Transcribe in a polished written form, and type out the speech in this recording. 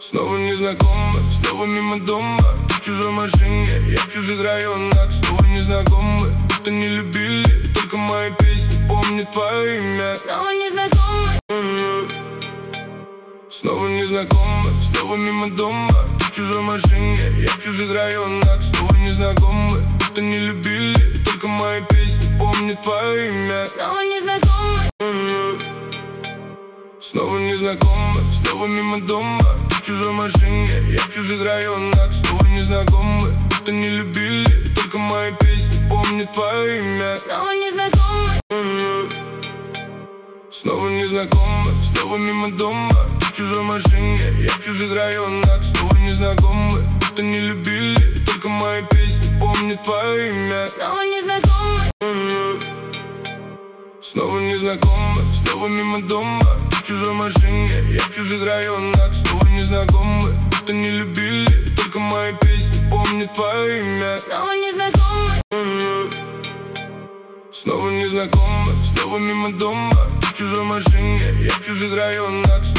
Снова незнакомы, снова мимо дома. Ты в чужой машине, я в чужих районах. Снова незнакомы, будто не любили. Только мои песни помнят твое имя. Снова незнакомы. Снова незнакомы, снова мимо дома. Ты в чужой машине, я в чужих районах. Снова незнакомы, будто не любили. Только мои песни помнят твое имя. Снова незнакомы. Снова незнакомы, снова мимо дома. Ты в чужой машине, я в чужих районах. Снова незнакомы, будто не любили. Только мои песни помнят твое имя. Снова незнакомы. Снова незнакомы, снова мимо дома. Ты в чужой машине, я в чужих районах. Снова незнакомы, будто не любили. Только мои песни помнят твое имя. Снова незнакомы. Снова незнакомы, снова мимо дома. Ты в чужой машине, я в чужих районах. Снова незнакомы, будто не любили. Только мои песни помнят твое имя. Снова незнакомы. Снова незнакомы, снова мимо дома. Ты в чужой машине, я в чужих районах.